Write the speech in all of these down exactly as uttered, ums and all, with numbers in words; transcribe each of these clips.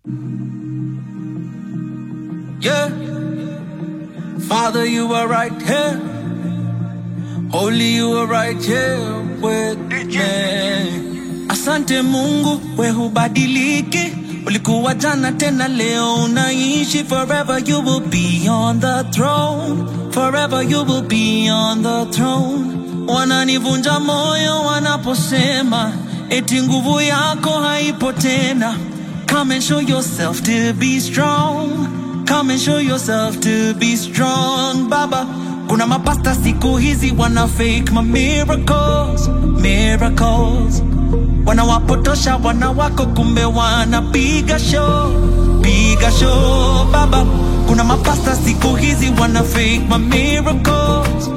Yeah, Father, you are right here. Holy, you are right here with me. Asante Mungu, we hubadiliki. Ulikuwa jana tena leo unaishi. Forever you will be on the throne. Forever you will be on the throne. Wananivunja moyo wanaposema eti nguvu yako haipo tena. Come and show yourself to be strong. Come and show yourself to be strong, Baba. Kuna mapasta siku hizi wana fake my miracles, miracles. Wanawapotosha wana wako kumbe wanapiga show, piga show, Baba. Kuna mapasta siku hizi wana fake my miracles,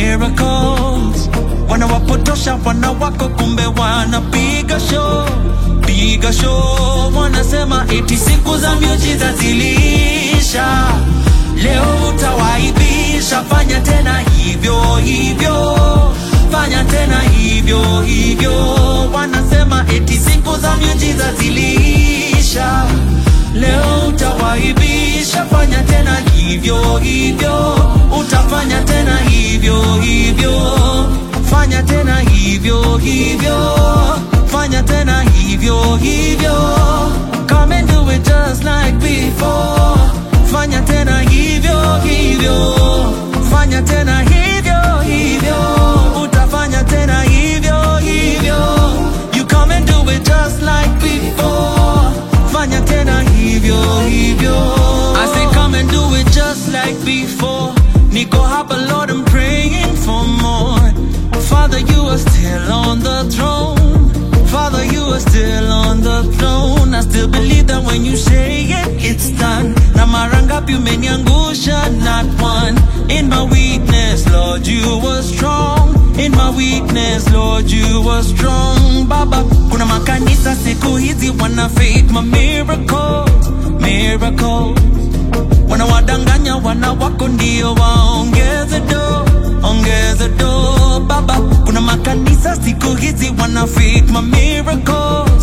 miracles. Wanawapotosha wana wako kumbe wanapiga show, piga show. Wanasema eti siku za miujiza zilisha, leo utawaibisha. Fanya tena hivyo hivyo, fanya tena hivyo hivyo. Wanasema eti siku za miujiza zilisha, leo utawaibisha. Fanya tena hivyo hivyo, utafanya tena hivyo hivyo. Fanya tena hivyo hivyo, fanya tena hivyo hivyo. Come and do it just like before. Fanya tena hivyo hivyo, fanya tena hivyo hivyo, utafanya tena hivyo hivyo. You come and do it just like before. Fanya tena hivyo hivyo. I say come and do it just like before. Niko hapa Lord, I'm praying for more. Father, you are still on the throne. Father, you are still on the throne. I still believe that when you say it, it's done. Na mara ngapi umeniangusha, not one. In my weakness, Lord, you were strong. In my weakness, Lord, you were strong. Baba, kuna makanisa siku hizi wana fake my miracles, miracles. Wanawadanganya wana wako ndio waongeze do, ongeze do. Baba, kuna makanisa siku hizi wana fake my miracles,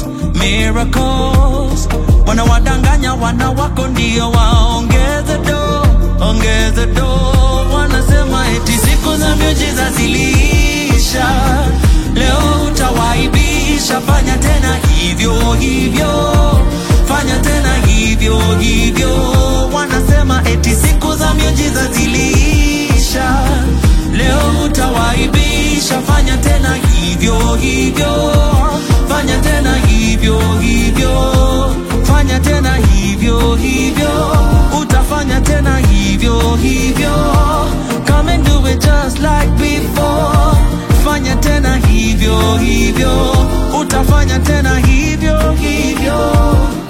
miracles. Wanawadanganya wana wako ndio waongeze do, ongeze do. Wanasema eti siku za miujiza zilisha, leo utawaibisha. Fanya tena hivyo hivyo, fanya tena hivyo hivyo. Wanasema eti siku za miujiza zilisha, leo utawaibisha. Fanya tena hivyo hivyo, fanya tena hivyo hivyo. Fanya tena hivyo hivyo, utafanya tena hivyo hivyo. Come and do it just like before. Fanya tena hivyo hivyo, utafanya tena hivyo hivyo.